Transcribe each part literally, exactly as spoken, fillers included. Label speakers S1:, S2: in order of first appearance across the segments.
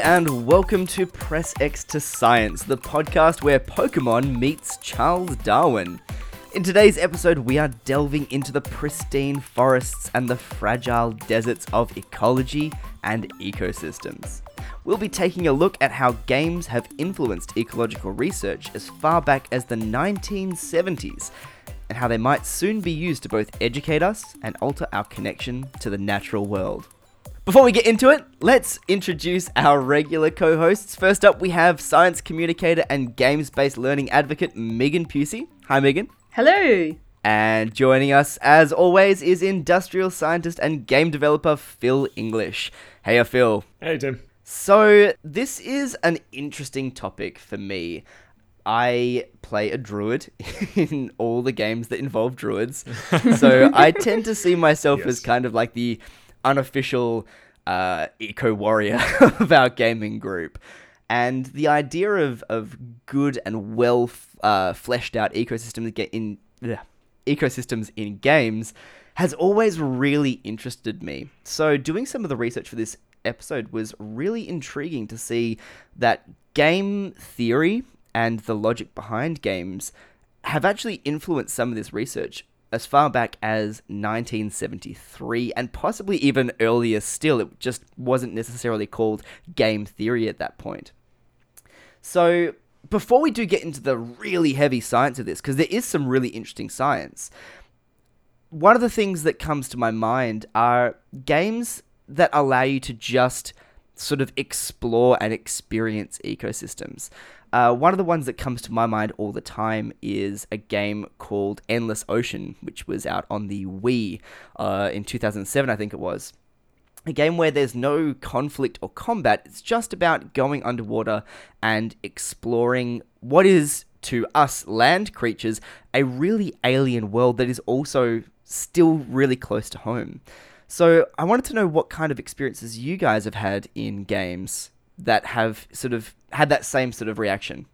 S1: and welcome to Press X to Science, the podcast where Pokemon meets Charles Darwin. In today's episode, we are delving into the pristine forests and the fragile deserts of ecology and ecosystems. We'll be taking a look at how games have influenced ecological research as far back as the nineteen seventies, and how they might soon be used to both educate us and alter our connection to the natural world. Before we get into it, let's introduce our regular co-hosts. First up, we have science communicator and games-based learning advocate, Megan Pusey. Hi, Megan.
S2: Hello.
S1: And joining us, as always, is industrial scientist and game developer, Phil English. Hey, Phil.
S3: Hey, Tim.
S1: So, this is an interesting topic for me. I play a druid in all the games that involve druids. So, I tend to see myself yes. as kind of like the unofficial uh, eco-warrior of our gaming group. And the idea of, of good and well uh, fleshed out ecosystems in ugh, ecosystems in games has always really interested me. So doing some of the research for this episode was really intriguing to see that game theory and the logic behind games have actually influenced some of this research as far back as nineteen seventy-three, and possibly even earlier still. It just wasn't necessarily called game theory at that point. So, before we do get into the really heavy science of this, because there is some really interesting science, one of the things that comes to my mind are games that allow you to just sort of explore and experience ecosystems. Uh, one of the ones that comes to my mind all the time is a game called Endless Ocean, which was out on the Wii uh, in two thousand seven, I think it was. A game where there's no conflict or combat. It's just about going underwater and exploring what is, to us land creatures, a really alien world that is also still really close to home. So I wanted to know what kind of experiences you guys have had in games that have sort of had that same sort of reaction.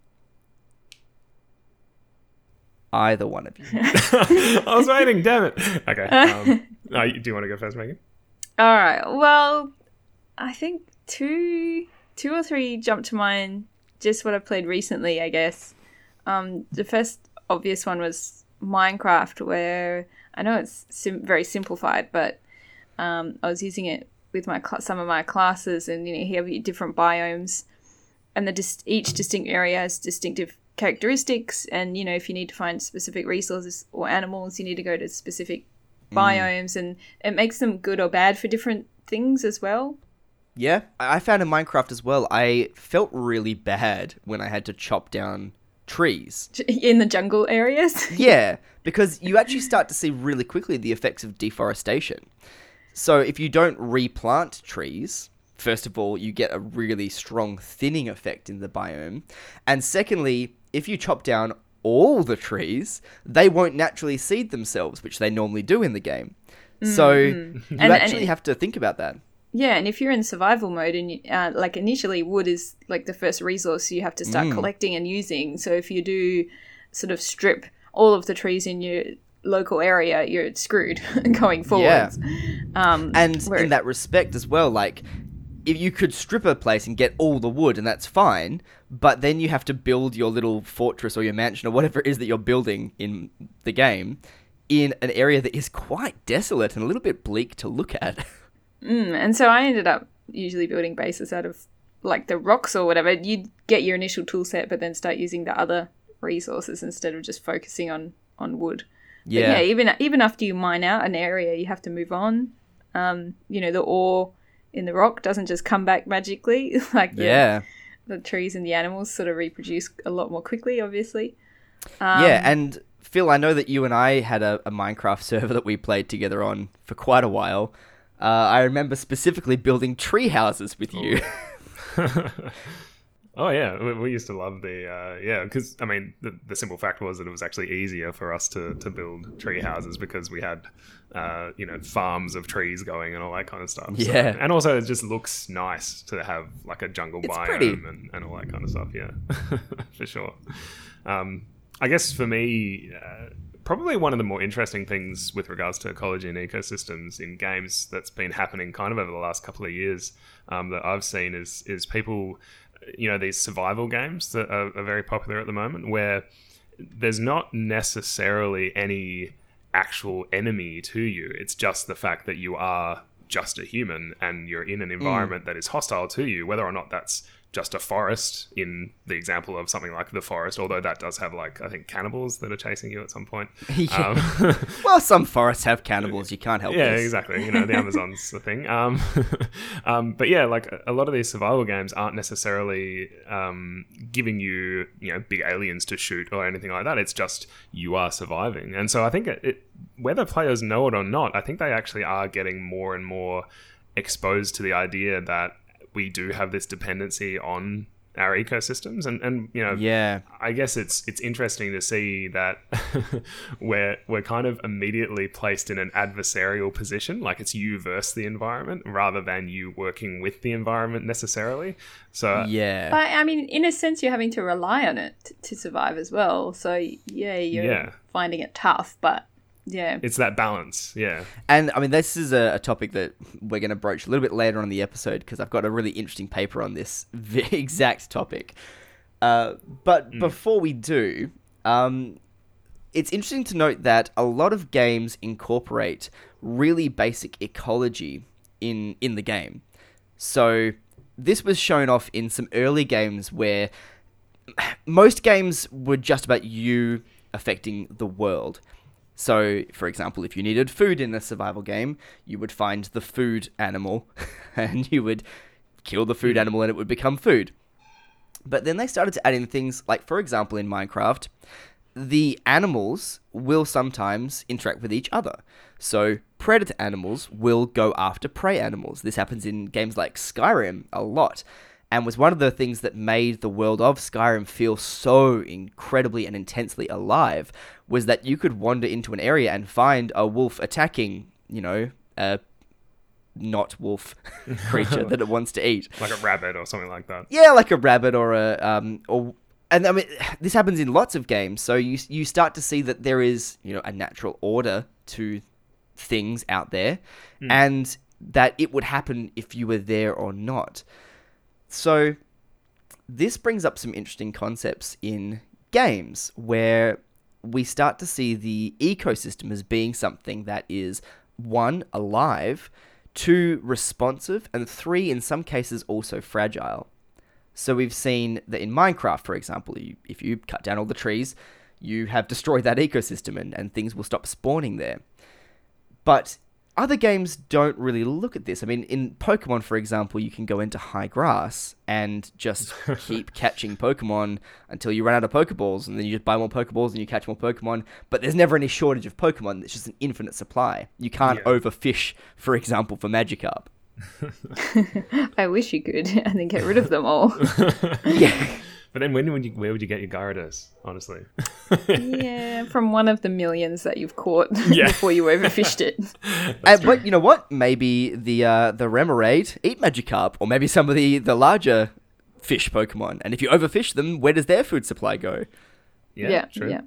S1: Either one of you.
S3: I was waiting, damn it. Okay. Um, uh, do you want to go first, Megan?
S2: All right. Well, I think two, two or three jumped to mind. Just what I played recently, I guess. Um, the first obvious one was Minecraft, where I know it's sim- very simplified, but um, I was using it with my cl- some of my classes, and you know, you have your different biomes, and the dis- each distinct area has distinctive characteristics. And you know, if you need to find specific resources or animals, you need to go to specific mm. biomes, and it makes them good or bad for different things as well.
S1: Yeah, I found in Minecraft as well, I felt really bad when I had to chop down trees
S2: in the jungle areas.
S1: Yeah, because you actually start to see really quickly the effects of deforestation. So if you don't replant trees, first of all, you get a really strong thinning effect in the biome. And secondly, if you chop down all the trees, they won't naturally seed themselves, which they normally do in the game. Mm-hmm. So you
S2: and,
S1: actually
S2: and it,
S1: have to think about that.
S2: Yeah, and if you're in survival mode, and uh, like initially wood is like the first resource you have to start mm. collecting and using. So if you do sort of strip all of the trees in your local area, you're screwed going forwards.
S1: Yeah.
S2: Um,
S1: and
S2: where...
S1: in that respect as well, like, if you could strip a place and get all the wood, and that's fine, but then you have to build your little fortress or your mansion or whatever it is that you're building in the game in an area that is quite desolate and a little bit bleak to look at.
S2: Mm, and so I ended up usually building bases out of like the rocks or whatever. You'd get your initial tool set, but then start using the other resources instead of just focusing on, on wood. Yeah. But yeah, even even after you mine out an area, you have to move on. Um, you know, the ore in the rock doesn't just come back magically. like the,
S1: yeah,
S2: the trees and the animals sort of reproduce a lot more quickly, obviously. Um,
S1: yeah, and Phil, I know that you and I had a, a Minecraft server that we played together on for quite a while. Uh, I remember specifically building tree houses with you.
S3: Oh, yeah, we, we used to love the, uh, yeah, because, I mean, the, the simple fact was that it was actually easier for us to, to build tree houses because we had, uh, you know, farms of trees going and all that kind of stuff.
S1: Yeah.
S3: So, and also it just looks nice to have, like, a jungle
S1: it's
S3: biome and, and all that kind of stuff, yeah, for sure. Um, I guess for me, uh, probably one of the more interesting things with regards to ecology and ecosystems in games that's been happening kind of over the last couple of years um, that I've seen is is people, you know, these survival games that are, are very popular at the moment, where there's not necessarily any actual enemy to you. It's just the fact that you are just a human and you're in an environment mm. that is hostile to you, whether or not that's just a forest in the example of something like The Forest, although that does have, like, I think cannibals that are chasing you at some point.
S1: Yeah.
S3: Um,
S1: well, some forests have cannibals. You can't help it.
S3: Yeah,
S1: this.
S3: exactly. You know, the Amazon's the thing. Um, um, but yeah, like a lot of these survival games aren't necessarily um, giving you, you know, big aliens to shoot or anything like that. It's just you are surviving. And so I think it, it, whether players know it or not, I think they actually are getting more and more exposed to the idea that we do have this dependency on our ecosystems, and, and you know,
S1: yeah,
S3: I guess it's it's interesting to see that we're we're kind of immediately placed in an adversarial position, like it's you versus the environment, rather than you working with the environment necessarily. So
S1: yeah,
S2: but I mean, in a sense, you're having to rely on it t- to survive as well. So yeah, you're
S3: yeah.
S2: finding it tough, but. Yeah,
S3: it's that balance. Yeah,
S1: and I mean, this is a, a topic that we're going to broach a little bit later on in the episode because I've got a really interesting paper on this exact topic. Uh, but mm. before we do, um, it's interesting to note that a lot of games incorporate really basic ecology in in the game. So this was shown off in some early games where most games were just about you affecting the world. So, for example, if you needed food in a survival game, you would find the food animal and you would kill the food animal and it would become food. But then they started to add in things like, for example, in Minecraft, the animals will sometimes interact with each other. So, predator animals will go after prey animals. This happens in games like Skyrim a lot, and was one of the things that made the world of Skyrim feel so incredibly and intensely alive, was that you could wander into an area and find a wolf attacking, you know, a not wolf creature that it wants to eat.
S3: Like a rabbit or something like that.
S1: Yeah, like a rabbit or a... um or And I mean, this happens in lots of games, so you you start to see that there is, you know, a natural order to things out there, mm. and that it would happen if you were there or not. So, this brings up some interesting concepts in games where we start to see the ecosystem as being something that is, one, alive, two, responsive, and three, in some cases, also fragile. So we've seen that in Minecraft, for example, you, if you cut down all the trees, you have destroyed that ecosystem and, and things will stop spawning there. But other games don't really look at this. I mean, in Pokemon, for example, you can go into high grass and just keep catching Pokemon until you run out of Pokeballs, and then you just buy more Pokeballs and you catch more Pokemon, but there's never any shortage of Pokemon. It's just an infinite supply. You can't yeah. overfish, for example, for Magikarp.
S2: I wish you could, and then get rid of them all.
S1: Yeah.
S3: But then when would you, where would you get your Gyarados, honestly?
S2: Yeah, from one of the millions that you've caught yeah. before you overfished it.
S1: Uh, but you know what? Maybe the uh, the Remoraid eat Magikarp, or maybe some of the, the larger fish Pokemon. And if you overfish them, where does their food supply go?
S3: Yeah,
S2: yeah
S3: true.
S2: Yeah.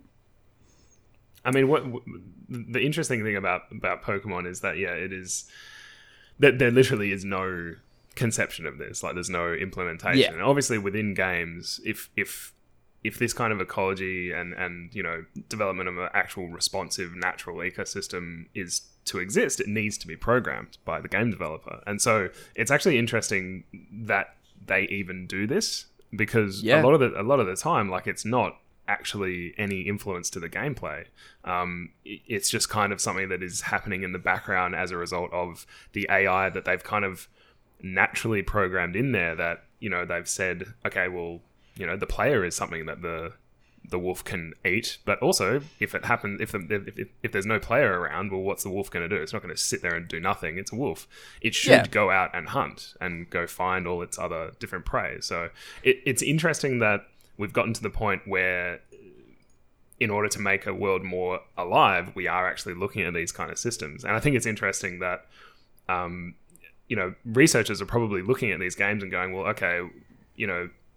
S3: I mean, what the interesting thing about, about Pokemon is that, yeah, it is... that there literally is no conception of this. Like, there's no implementation.
S1: Yeah.
S3: And obviously within games, if if if this kind of ecology and and you know development of an actual responsive natural ecosystem is to exist, it needs to be programmed by the game developer. And so it's actually interesting that they even do this, because
S1: yeah.
S3: a lot of the a lot of the time, like, it's not actually any influence to the gameplay. Um, it's just kind of something that is happening in the background as a result of the A I that they've kind of naturally programmed in there, that, you know, they've said, okay, well, you know, the player is something that the the wolf can eat, but also if it happens, if, the, if, if if there's no player around, well, what's the wolf going to do? It's not going to sit there and do nothing. It's a wolf. It should
S1: yeah.
S3: go out and hunt and go find all its other different prey. So it, it's interesting that we've gotten to the point where, in order to make a world more alive, we are actually looking at these kind of systems. And I think it's interesting that, um, you know, researchers are probably looking at these games and going, well, okay, you know,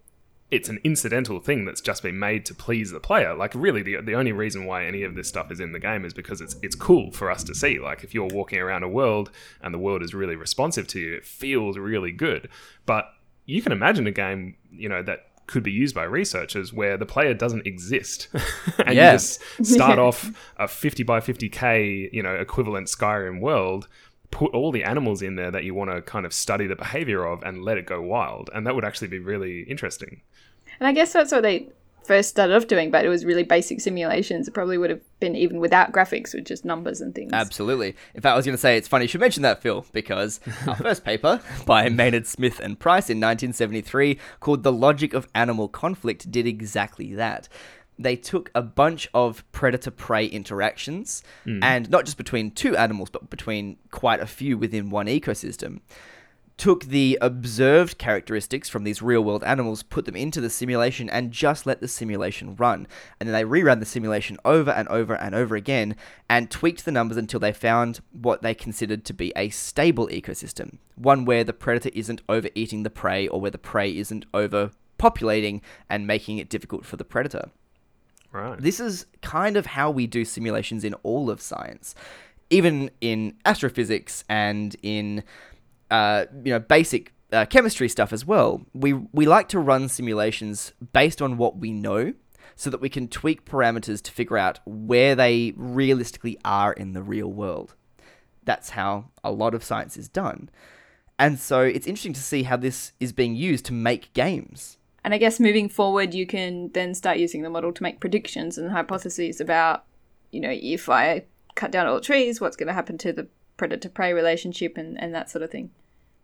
S3: it's an incidental thing that's just been made to please the player. Like, really, the the only reason why any of this stuff is in the game is because it's it's cool for us to see. Like, if you're walking around a world and the world is really responsive to you, it feels really good. But you can imagine a game, you know, that could be used by researchers where the player doesn't exist and
S1: Yeah.
S3: you just start off a fifty by fifty K, you know, equivalent Skyrim world, put all the animals in there that you want to kind of study the behavior of and let it go wild. And that would actually be really interesting.
S2: And I guess that's what they first started off doing, but it was really basic simulations. It probably would have been even without graphics, with just numbers and things.
S1: Absolutely. In fact, I was going to say, it's funny you should mention that, Phil, because our first paper by Maynard Smith and Price in nineteen seventy-three called The Logic of Animal Conflict did exactly that. They took a bunch of predator-prey interactions, mm. and not just between two animals, but between quite a few within one ecosystem, took the observed characteristics from these real-world animals, put them into the simulation, and just let the simulation run. And then they reran the simulation over and over and over again, and tweaked the numbers until they found what they considered to be a stable ecosystem. One where the predator isn't overeating the prey, or where the prey isn't overpopulating and making it difficult for the predator.
S3: Right.
S1: This is kind of how we do simulations in all of science. Even in astrophysics and in Uh, you know, basic uh, chemistry stuff as well. We we like to run simulations based on what we know, so that we can tweak parameters to figure out where they realistically are in the real world. That's how a lot of science is done. And so it's interesting to see how this is being used to make games.
S2: And I guess moving forward, you can then start using the model to make predictions and hypotheses about, you know, if I cut down all the trees, what's going to happen to the predator-prey relationship and, and that sort of thing.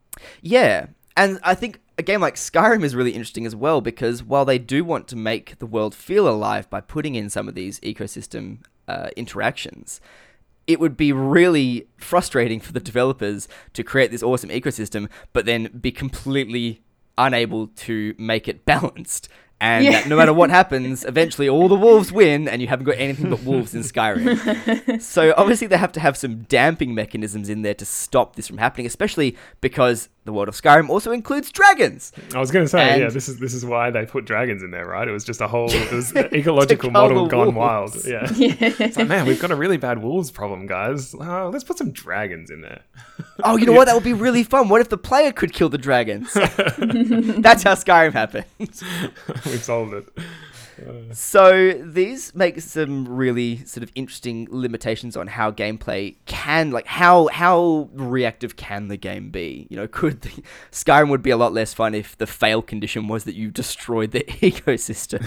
S1: Yeah, and I think a game like Skyrim is really interesting as well, because while they do want to make the world feel alive by putting in some of these ecosystem uh, interactions, it would be really frustrating for the developers to create this awesome ecosystem, but then be completely unable to make it balanced. And
S2: yeah.
S1: that no matter what happens, eventually all the wolves win, and you haven't got anything but wolves in Skyrim. So obviously they have to have some damping mechanisms in there to stop this from happening, especially because the world of Skyrim also includes dragons.
S3: I was going to say,
S1: and
S3: yeah, this is this is why they put dragons in there, right? It was just a whole, it was an ecological model gone wild. Yeah.
S2: yeah.
S3: It's like, man, we've got a really bad wolves problem, guys. Oh, let's put some dragons in there.
S1: Oh, you know what? That would be really fun. What if the player could kill the dragons? That's how Skyrim happened.
S3: We've solved it.
S1: So these make some really sort of interesting limitations on how gameplay can, like how how reactive can the game be? You know, could the, Skyrim would be a lot less fun if the fail condition was that you destroyed the ecosystem.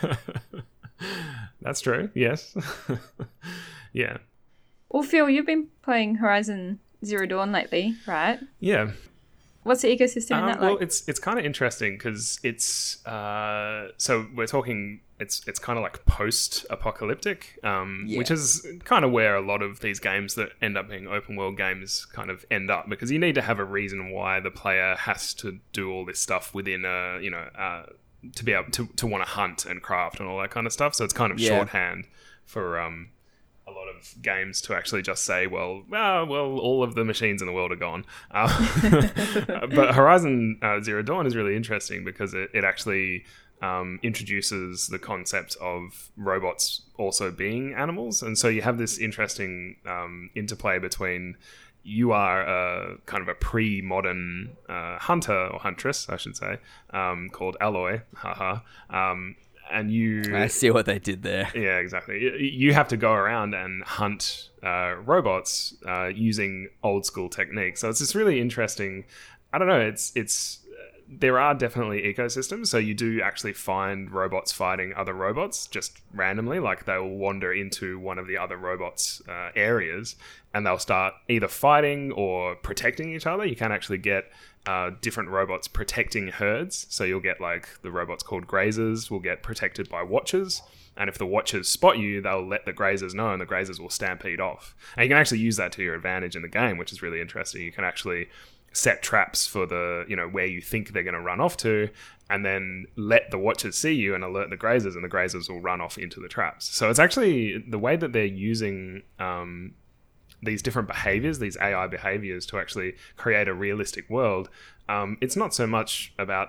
S3: That's true. Yes. Yeah.
S2: Well, Phil, you've been playing Horizon Zero Dawn lately, right?
S3: Yeah.
S2: What's the ecosystem in
S3: Um,
S2: that
S3: well,
S2: like?
S3: it's it's kind of interesting because it's uh, so we're talking it's it's kind of like post-apocalyptic, um,
S1: Yeah.
S3: which is kind of where a lot of these games that end up being open world games kind of end up, because you need to have a reason why the player has to do all this stuff within a you know uh, to be able to to want to hunt and craft and all that kind of stuff. So it's kind of
S1: Yeah.
S3: shorthand for um, a lot of games to actually just say, well, well, well, all of the machines in the world are gone. Uh, but Horizon uh, Zero Dawn is really interesting because it, it actually um, introduces the concept of robots also being animals. And so you have this interesting um, interplay between you are a kind of a pre-modern uh, hunter or huntress, I should say, um, called Aloy. Haha. Um, and you
S1: I see what they did there.
S3: Yeah, exactly. You- You have to go around and hunt uh, robots uh, using old school techniques. So it's this really interesting. I don't know. It's it's there are definitely ecosystems. So you do actually find robots fighting other robots just randomly. Like they'll wander into one of the other robots' uh, areas, and they'll start either fighting or protecting each other. You can actually get Uh, different robots protecting herds. So you'll get like the robots called grazers will get protected by watchers. And if the watchers spot you, they'll let the grazers know and the grazers will stampede off. And you can actually use that to your advantage in the game, which is really interesting. You can actually set traps for the, you know, where you think they're going to run off to, and then let the watchers see you and alert the grazers, and the grazers will run off into the traps. So it's actually the way that they're using um, these different behaviors, these A I behaviors, to actually create a realistic world. Um, it's not so much about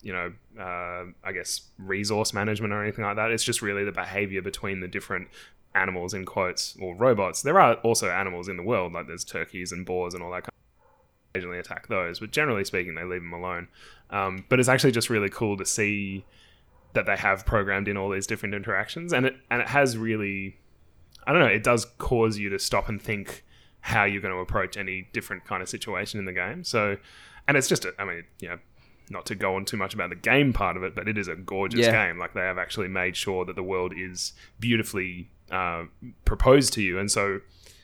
S3: you know, uh, I guess resource management or anything like that. It's just really the behavior between the different animals in quotes or robots. There are also animals in the world, like there's turkeys and boars and all that kind of, occasionally attack those, but generally speaking, they leave them alone. Um, but it's actually just really cool to see that they have programmed in all these different interactions, and it and it has really, I don't know, it does cause you to stop and think how you're going to approach any different kind of situation in the game. So, and it's just, a, I mean, you know, not to go on too much about the game part of it, but it is a gorgeous
S1: Yeah.
S3: game. Like, they have actually made sure that the world is beautifully uh, proposed to you. And so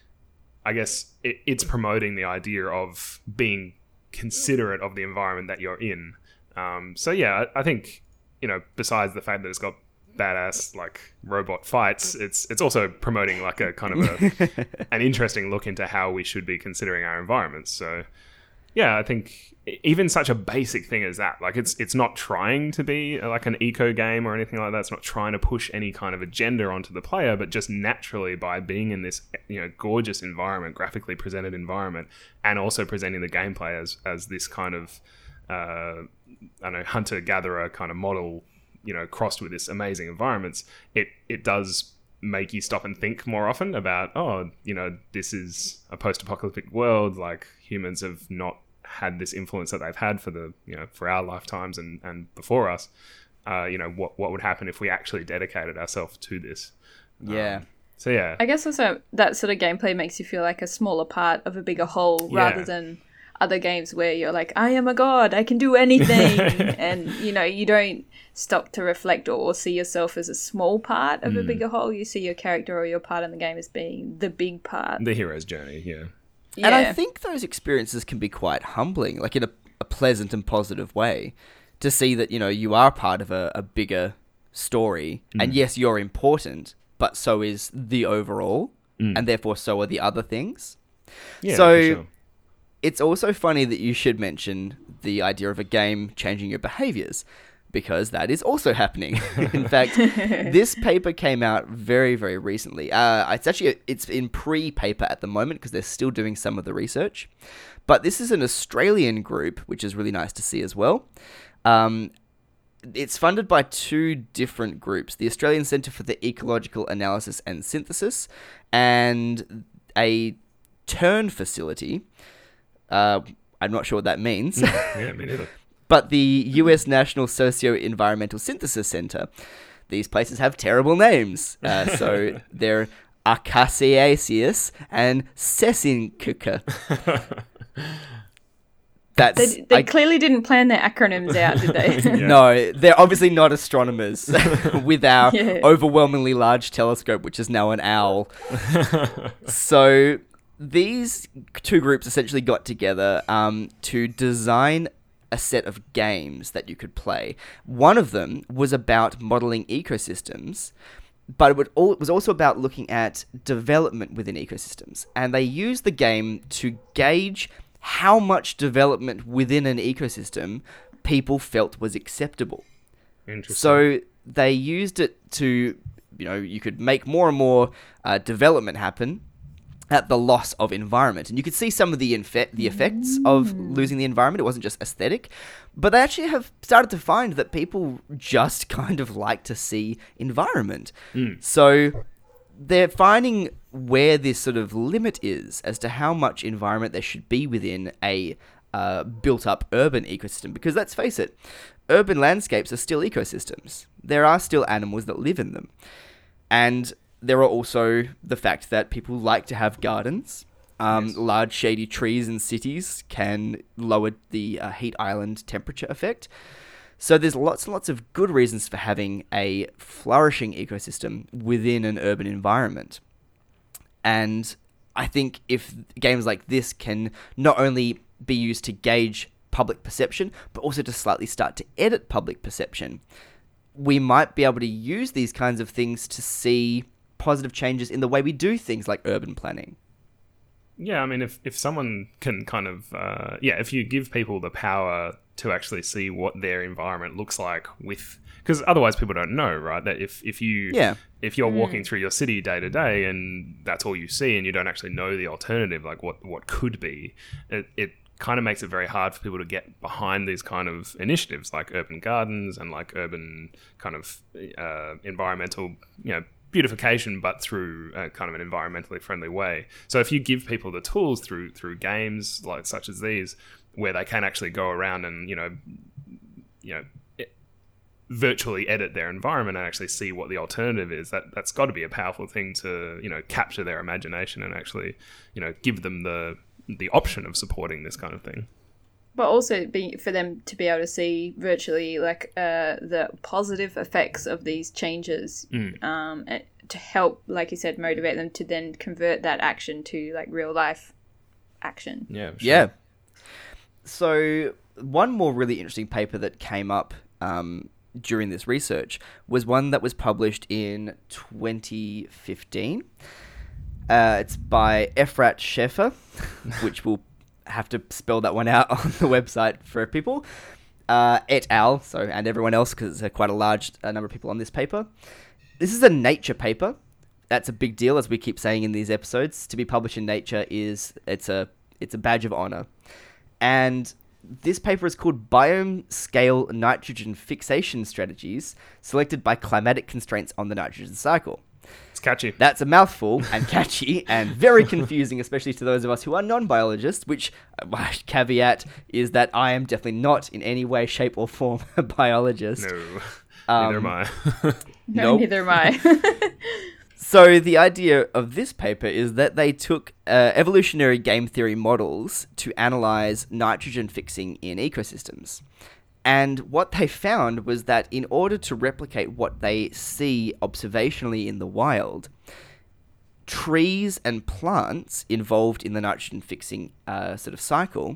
S3: I guess it, it's promoting the idea of being considerate of the environment that you're in. Um, so yeah, I, I think, you know, besides the fact that it's got badass like robot fights, it's it's also promoting like a kind of a, an interesting look into how we should be considering our environments. So yeah, I think even such a basic thing as that, like it's it's not trying to be like an eco game or anything like that. It's not trying to push any kind of agenda onto the player, but just naturally by being in this, you know, gorgeous environment, graphically presented environment, and also presenting the gameplay as as this kind of uh, I don't know, hunter gatherer kind of model, you know, crossed with this amazing environments, it it does make you stop and think more often about, oh, you know, this is a post-apocalyptic world, like humans have not had this influence that they've had for the, you know, for our lifetimes and, and before us. Uh, you know, what what would happen if we actually dedicated ourselves to this?
S1: Yeah.
S3: Um, so yeah.
S2: I guess also that sort of gameplay makes you feel like a smaller part of a bigger whole,
S3: Yeah.
S2: rather than other games where you're like, I am a god, I can do anything. And, you know, you don't stop to reflect or see yourself as a small part of a bigger whole. You see your character or your part in the game as being the big part.
S3: The hero's journey, yeah.
S2: Yeah.
S1: And I think those experiences can be quite humbling, like in a, a pleasant and positive way, to see that, you know, you are part of a, a bigger story. Mm. And yes, you're important, but so is the overall. Mm. And therefore, so are the other things.
S3: Yeah,
S1: so
S3: for sure.
S1: It's also funny that you should mention the idea of a game changing your behaviors, because that is also happening. In fact, this paper came out very, very recently. Uh, it's actually it's in pre-paper at the moment because they're still doing some of the research. But this is an Australian group, which is really nice to see as well. Um, it's funded by two different groups: the Australian Centre for the Ecological Analysis and Synthesis, and a Turn facility. Uh, I'm not sure what that means.
S3: Yeah, me neither.
S1: But the U S National Socio-Environmental Synthesis Center. These places have terrible names. Uh, so they're Acaciaceus and Sesinkuka. That's
S2: They, they
S1: I,
S2: clearly didn't plan their acronyms out, did they?
S3: Yeah.
S1: No, they're obviously not astronomers with our
S2: Yeah.
S1: overwhelmingly large telescope, which is now an owl. So these two groups essentially got together um, to design a set of games that you could play. One of them was about modeling ecosystems, but it, would all, it was also about looking at development within ecosystems. And they used the game to gauge how much development within an ecosystem people felt was acceptable.
S3: Interesting.
S1: So they used it to, you know, you could make more and more uh, development happen at the loss of environment. And you could see some of the infe- the effects of losing the environment. It wasn't just aesthetic. But they actually have started to find that people just kind of like to see environment.
S3: Mm.
S1: So they're finding where this sort of limit is as to how much environment there should be within a uh, built-up urban ecosystem. Because let's face it, urban landscapes are still ecosystems. There are still animals that live in them. And there are also the fact that people like to have gardens. Um,
S3: Yes.
S1: Large shady trees in cities can lower the uh, heat island temperature effect. So there's lots and lots of good reasons for having a flourishing ecosystem within an urban environment. And I think if games like this can not only be used to gauge public perception, but also to slightly start to edit public perception, we might be able to use these kinds of things to see positive changes in the way we do things like urban planning.
S3: Yeah, I mean, if, if someone can kind of, uh, yeah, if you give people the power to actually see what their environment looks like with, because otherwise people don't know, right? That if, if you,
S1: Yeah.
S3: if you're walking through your city day to day and that's all you see and you don't actually know the alternative, like what, what could be, it, it kind of makes it very hard for people to get behind these kind of initiatives like urban gardens and like urban kind of uh, environmental, you know, beautification, but through a kind of an environmentally friendly way. So if you give people the tools through through games like such as these, where they can actually go around and, you know, you know, virtually edit their environment and actually see what the alternative is, that that's got to be a powerful thing to, you know, capture their imagination and actually, you know, give them the the option of supporting this kind of thing.
S2: But also be, for them to be able to see virtually like uh, the positive effects of these changes,
S3: Mm.
S2: um, and to help, like you said, motivate them to then convert that action to like real life action.
S3: Yeah. Sure.
S1: Yeah. So one more really interesting paper that came up um, during this research was one that was published in twenty fifteen. Uh, it's by Efrat Scheffer, which we'll have to spell that one out on the website for people. Uh, et al. So, and everyone else, because there's quite a large uh, number of people on this paper. This is a Nature paper. That's a big deal, as we keep saying in these episodes. To be published in Nature is it's a it's a badge of honor. And this paper is called Biome Scale Nitrogen Fixation Strategies Selected by Climatic Constraints on the Nitrogen Cycle.
S3: It's catchy.
S1: That's a mouthful and catchy and very confusing, especially to those of us who are non-biologists, which, uh, caveat, is that I am definitely not in any way, shape or form a biologist.
S3: No,
S1: Um,
S3: neither am I.
S2: No,
S1: Nope.
S2: neither am I.
S1: So the idea of this paper is that they took uh, evolutionary game theory models to analyze nitrogen fixing in ecosystems. And what they found was that in order to replicate what they see observationally in the wild, trees and plants involved in the nitrogen fixing uh, sort of cycle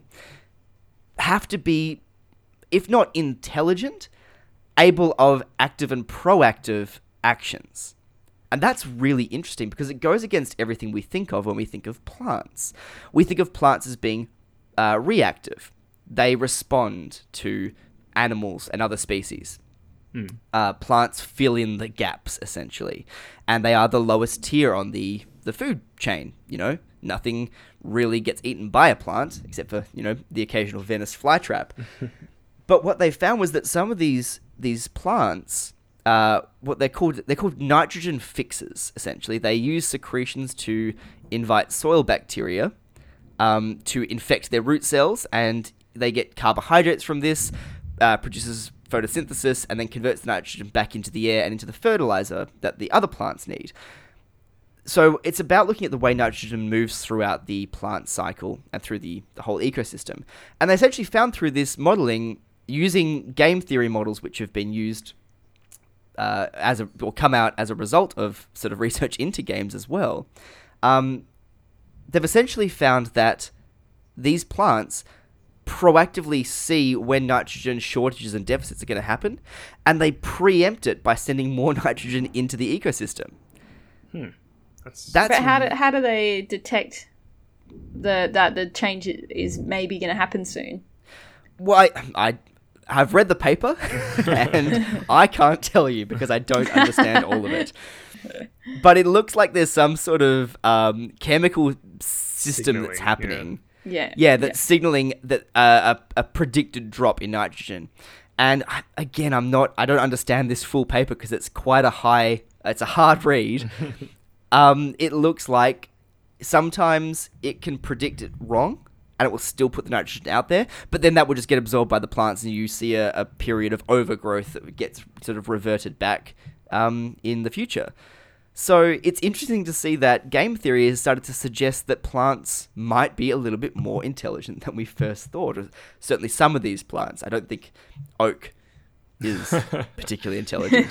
S1: have to be, if not intelligent, able of active and proactive actions. And that's really interesting because it goes against everything we think of when we think of plants. We think of plants as being uh, reactive. They respond to animals and other species.
S3: Mm.
S1: Uh, plants fill in the gaps, essentially. And they are the lowest tier on the, the food chain, you know? Nothing really gets eaten by a plant, except for, you know, the occasional Venice flytrap. But what they found was that some of these these plants, uh, what they're called, they're called nitrogen fixers, essentially. They use secretions to invite soil bacteria um, to infect their root cells, and they get carbohydrates from this, uh, produces photosynthesis, and then converts the nitrogen back into the air and into the fertilizer that the other plants need. So it's about looking at the way nitrogen moves throughout the plant cycle and through the, the whole ecosystem. And they essentially found through this modeling, using game theory models which have been used uh, as a, or come out as a result of sort of research into games as well, um, they've essentially found that these plants proactively see when nitrogen shortages and deficits are going to happen, and they preempt it by sending more nitrogen into the ecosystem.
S3: Hmm. That's,
S1: That's
S2: But how do, how do they detect the that the change is maybe going to happen soon?
S1: Well, I, I have read the paper, and I can't tell you because I don't understand all of it. But it looks like there's some sort of um, chemical system that's
S3: Signaling,
S1: happening.
S2: Yeah.
S1: Yeah, that's signaling that uh, a, a predicted drop in nitrogen. And I, again, I'm not, I don't understand this full paper because it's quite a high, it's a hard read. um, it looks like sometimes it can predict it wrong and it will still put the nitrogen out there, but then that will just get absorbed by the plants and you see a, a period of overgrowth that gets sort of reverted back um, in the future. So it's interesting to see that game theory has started to suggest that plants might be a little bit more intelligent than we first thought. Or certainly some of these plants. I don't think oak is particularly intelligent.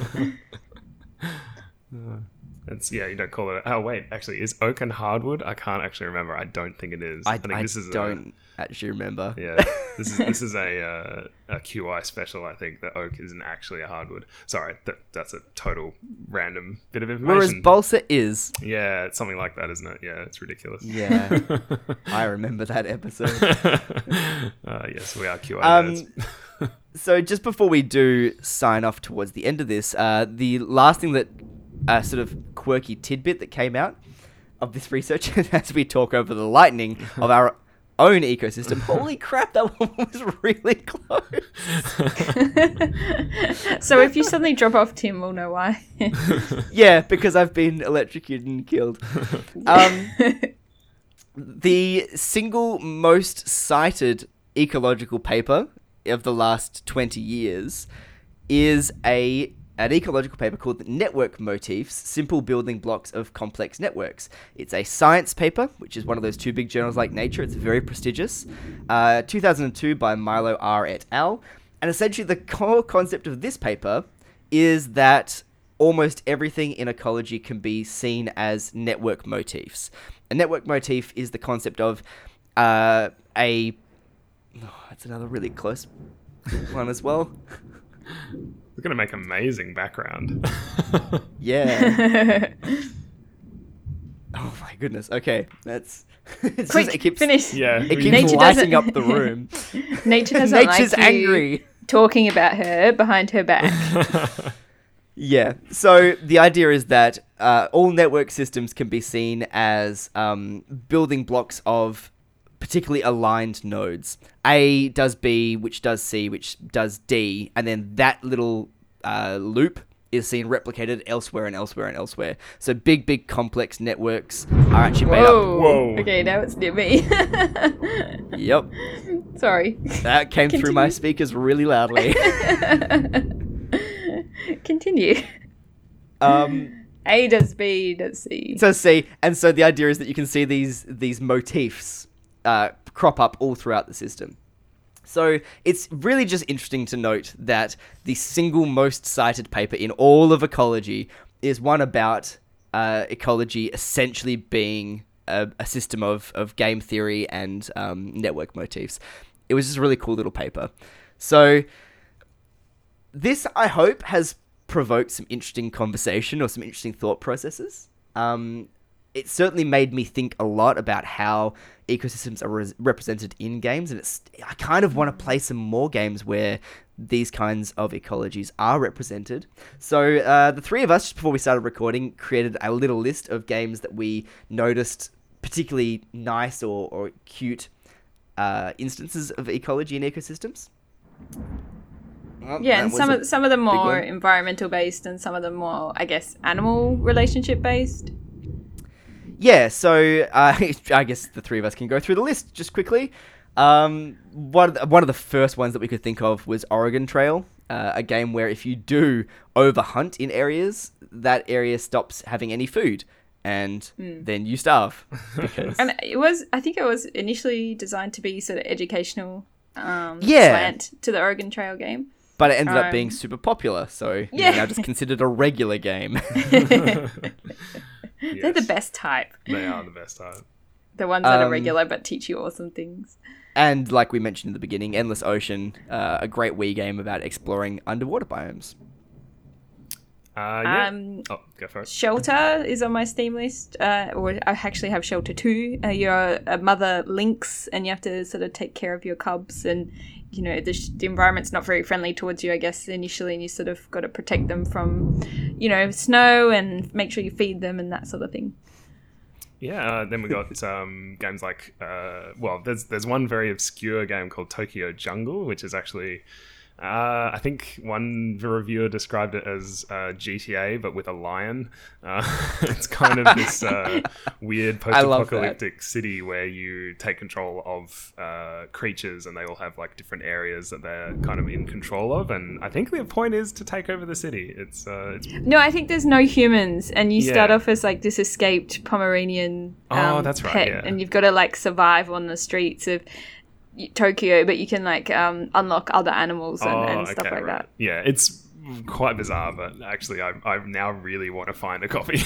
S3: It's, yeah, you don't call it. Oh wait, actually, is oak and hardwood? I can't actually remember. I don't think it is.
S1: I,
S3: I think
S1: I
S3: this is
S1: don't a, actually remember.
S3: Yeah, this is this is a uh, a Q I special. I think that oak isn't actually a hardwood. Sorry, that, that's a total random bit of information.
S1: Whereas balsa is.
S3: Yeah, it's something like that, isn't it? Yeah, it's ridiculous.
S1: Yeah, I remember that episode.
S3: uh, yes, we are Q I
S1: Um,
S3: nerds.
S1: So just before we do sign off towards the end of this, uh, the last thing that uh, sort of quirky tidbit that came out of this research as we talk over the lightning of our own ecosystem. Holy crap, that one was really close.
S2: So if you suddenly drop off, Tim, we'll know why.
S1: Yeah, because I've been electrocuted and killed. Um, the single most cited ecological paper of the last twenty years is a an ecological paper called Network Motifs, Simple Building Blocks of Complex Networks. It's a science paper, which is one of those two big journals like Nature. It's very prestigious. Uh, two thousand two by Milo R. et al. And essentially the core concept of this paper is that almost everything in ecology can be seen as network motifs. A network motif is the concept of uh, a... Oh, that's another really close one as well.
S3: We're going to make amazing background.
S1: Yeah. Oh my goodness. Okay, that's... It's
S2: Quick,
S1: just, it keeps,
S2: finish.
S3: Yeah.
S1: It
S3: we-
S1: keeps
S2: Nature
S1: lighting
S2: doesn't-
S1: up the room.
S2: Nature doesn't
S1: Nature's
S2: like you
S1: angry.
S2: talking about her behind her back.
S1: Yeah. So the idea is that uh, all network systems can be seen as um, building blocks of particularly aligned nodes. A does B, which does C, which does D, and then that little uh, loop is seen replicated elsewhere and elsewhere and elsewhere. So big, big complex networks are actually made
S2: Whoa.
S3: Whoa.
S2: Okay, now it's near me.
S1: up. Yep.
S2: Sorry.
S1: That came through my
S2: Continue.
S1: speakers really loudly.
S2: Continue.
S1: um,
S2: A does B does C.
S1: so C, and so the idea is that you can see these these motifs uh, crop up all throughout the system. So it's really just interesting to note that the single most cited paper in all of ecology is one about uh, ecology essentially being a, a system of, of game theory and um, network motifs. It was just a really cool little paper. So this, I hope, has provoked some interesting conversation or some interesting thought processes. Um, it certainly made me think a lot about how ecosystems are re- represented in games, and it's I kind of want to play some more games where these kinds of ecologies are represented. So uh, the three of us, just before we started recording, created a little list of games that we noticed particularly nice or, or cute uh, instances of ecology and ecosystems. Well,
S2: Yeah,
S1: that
S2: and
S1: was
S2: some
S1: a
S2: of some of them
S1: big
S2: more
S1: one.
S2: environmental based, and some of them more, I guess, animal relationship based.
S1: Yeah, so uh, I guess the three of us can go through the list just quickly. Um, one, of the, one of the first ones that we could think of was Oregon Trail, uh, a game where if you do overhunt in areas, that area stops having any food, and then you starve. Because
S2: And it was, I think, it was initially designed to be sort of educational um,
S1: Yeah.
S2: slant to the Oregon Trail game.
S1: but it ended up
S2: Um,
S1: being super popular, so it's
S2: Yeah.
S1: now just considered a regular game.
S2: They're the
S3: Yes,
S2: best type.
S3: They are the best type.
S2: The ones that are
S1: Um,
S2: regular but teach you awesome things.
S1: And like we mentioned in the beginning, Endless Ocean, uh, a great Wii game about exploring underwater biomes.
S3: Uh, yeah.
S2: Um,
S3: oh, go for it.
S2: Shelter is on my Steam list, uh, or I actually have Shelter two. Uh, you're a mother lynx, and you have to sort of take care of your cubs, and you know the, sh- the environment's not very friendly towards you, I guess, initially, and you sort of got to protect them from, you know, snow and make sure you feed them and that sort of thing.
S3: Yeah, uh, then we got um, games like, uh, well, there's there's one very obscure game called Tokyo Jungle, which is actually, uh, I think one reviewer described it as uh, G T A, but with a lion. Uh, it's kind of this uh, weird
S1: I love that.
S3: post-apocalyptic city where you take control of uh, creatures, and they all have like different areas that they're kind of in control of. And I think the point is to take over the city. It's, uh, it's
S2: No, I think there's no humans, and you start
S3: Yeah.
S2: off as like this escaped Pomeranian
S3: Oh,
S2: um,
S3: that's right,
S2: pet,
S3: yeah.
S2: and you've got to like survive on the streets of Tokyo, but you can like um, unlock other animals and, and stuff like that.
S3: Yeah, it's quite bizarre, but actually, I, I now really want to find a copy.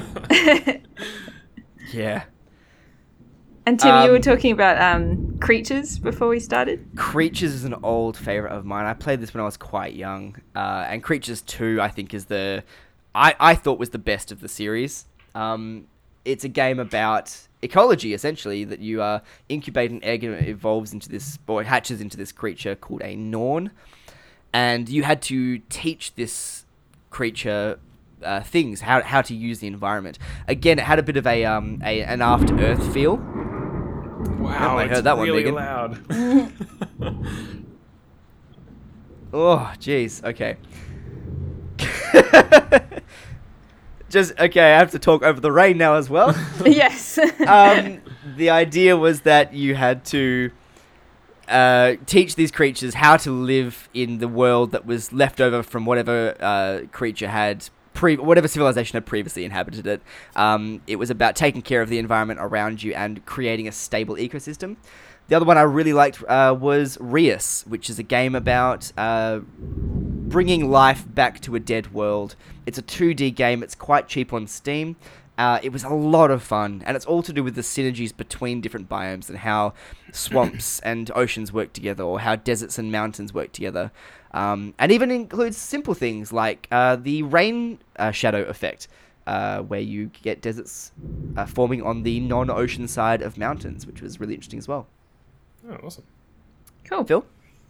S1: Yeah.
S2: And Tim, you
S1: Um,
S2: were talking about um, creatures before we started.
S1: Creatures is an old favorite of mine. I played this when I was quite young, uh, and Creatures two, I think, is the I, I thought was the best of the series. Um, it's a game about ecology, essentially, that you uh, incubate an egg and it evolves into this, or it hatches into this creature called a Norn, and you had to teach this creature uh, things, how how to use the environment. Again, it had a bit of a um a, an After Earth feel.
S3: Wow,
S1: I
S3: it's
S1: heard that one,
S3: really
S1: Megan.
S3: loud.
S1: Oh, jeez. Okay. Just okay. I have to talk over the rain now as well.
S2: Yes.
S1: um, the idea was that you had to uh, teach these creatures how to live in the world that was left over from whatever uh, creature had pre whatever civilization had previously inhabited it. Um, it was about taking care of the environment around you and creating a stable ecosystem. The other one I really liked uh, was Rius, which is a game about uh, bringing life back to a dead world. It's a two D game. It's quite cheap on Steam. Uh, it was a lot of fun, and it's all to do with the synergies between different biomes and how swamps and oceans work together, or how deserts and mountains work together. Um, and even includes simple things like uh, the rain uh, shadow effect, uh, where you get deserts uh, forming on the non-ocean side of mountains, which was really interesting as well.
S3: Oh, awesome.
S2: Cool.
S1: Phil?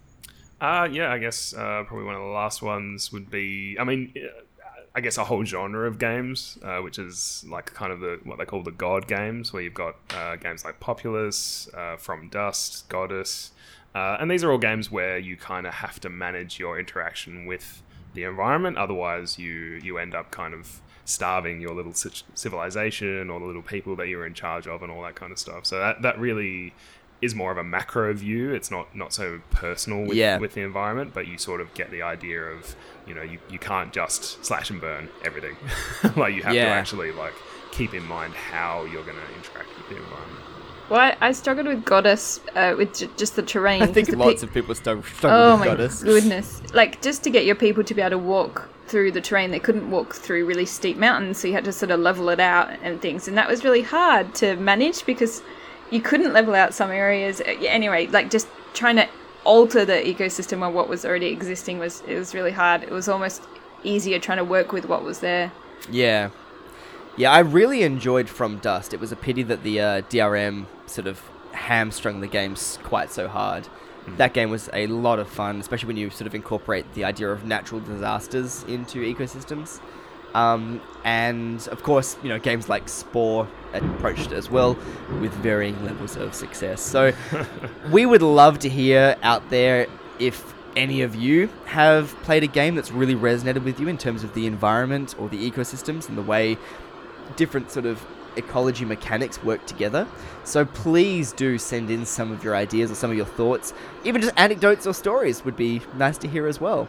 S3: Uh, yeah, I guess uh, probably one of the last ones would be, I mean, uh, I guess a whole genre of games, uh, which is like kind of the what they call the God games, where you've got uh, games like Populous, uh, From Dust, Goddess, uh, and these are all games where you kind of have to manage your interaction with the environment. Otherwise, you you end up kind of starving your little c- civilization or the little people that you're in charge of and all that kind of stuff. So that that really is more of a macro view. It's not not so personal with,
S1: Yeah.
S3: with the environment, but you sort of get the idea of, you know, you, you can't just slash and burn everything. Like you have
S1: Yeah.
S3: to actually like keep in mind how you're going to interact with the environment.
S2: Well, I, I struggled with Goddess uh, with j- just the terrain.
S1: I think
S2: 'cause the
S1: lots
S2: pe-
S1: of people struggle, struggle
S2: Oh
S1: with
S2: my
S1: Goddess.
S2: goodness! Like just to get your people to be able to walk through the terrain, they couldn't walk through really steep mountains, so you had to sort of level it out and things, and that was really hard to manage because you couldn't level out some areas. Yeah, anyway, like just trying to alter the ecosystem of what was already existing was it was really hard. It was almost easier trying to work with what was there.
S1: Yeah. Yeah, I really enjoyed From Dust. It was a pity that the uh, D R M sort of hamstrung the game s- quite so hard.
S3: Mm.
S1: That game was a lot of fun, especially when you sort of incorporate the idea of natural disasters into ecosystems. Um, and, of course, you know, games like Spore approached it as well with varying levels of success. So we would love to hear out there if any of you have played a game that's really resonated with you in terms of the environment or the ecosystems and the way different sort of ecology mechanics work together. So please do send in some of your ideas or some of your thoughts. Even just anecdotes or stories would be nice to hear as well.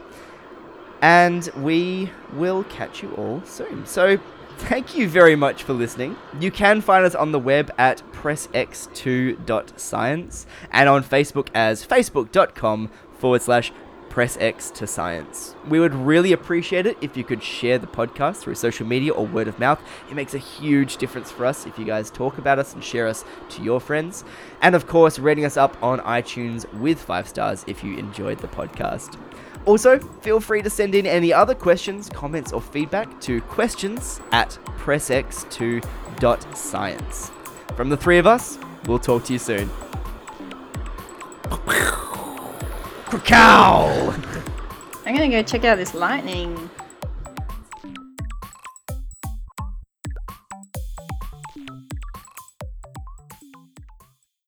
S1: And we will catch you all soon. So thank you very much for listening. You can find us on the web at press x two dot science and on Facebook as facebook.com forward slash pressx to science. We would really appreciate it if you could share the podcast through social media or word of mouth. It makes a huge difference for us if you guys talk about us and share us to your friends. And of course, rating us up on iTunes with five stars if you enjoyed the podcast. Also, feel free to send in any other questions, comments, or feedback to questions at press x two dot science. From the three of us, we'll talk to you soon. Krakow!
S2: I'm gonna go check out this lightning.